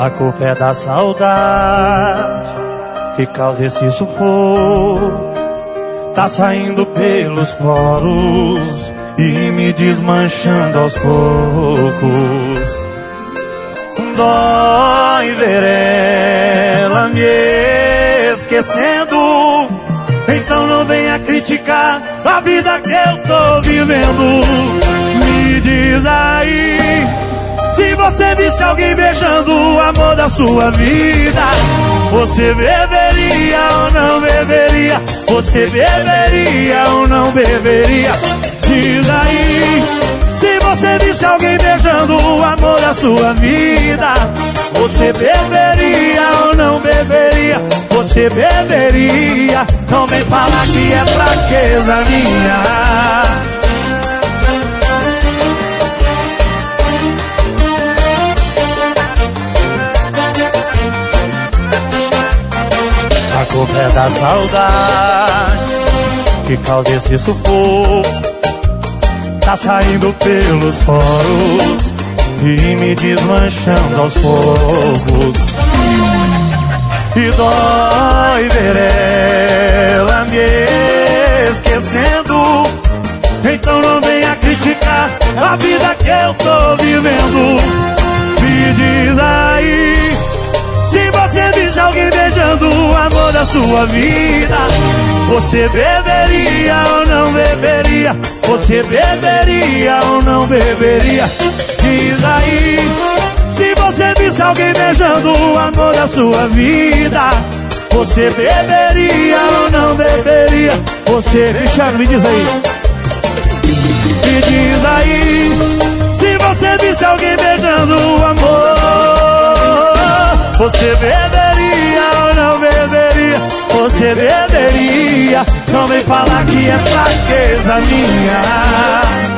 A culpa é da saudade que causa esse sufoco. Tá saindo pelos poros e me desmanchando aos poucos. Dói ver ela me esquecendo. Então não venha criticar a vida que eu tô vivendo. Me diz aí, se você visse alguém beijando o amor da sua vida, você beberia ou não beberia? Você beberia ou não beberia? Diz aí, se você visse alguém beijando o amor da sua vida, você beberia ou não beberia? Você beberia? Não vem falar que é fraqueza minha. A culpa é da saudade que causa esse sufoco. Tá saindo pelos poros e me desmanchando aos poucos. E dói ver ela me esquecendo. Então não venha criticar a vida que eu tô vivendo. Me diz aí, se você visse alguém beijando o amor da sua vida, você beberia ou não beberia? Você beberia ou não beberia? Diz aí, se você visse alguém beijando o amor da sua vida, você beberia ou não beberia? Você... Cristiano, me diz aí. Me diz aí, se você visse alguém beijando o amor, você beberia ou não beberia? Você beberia? Não vem falar que é fraqueza minha.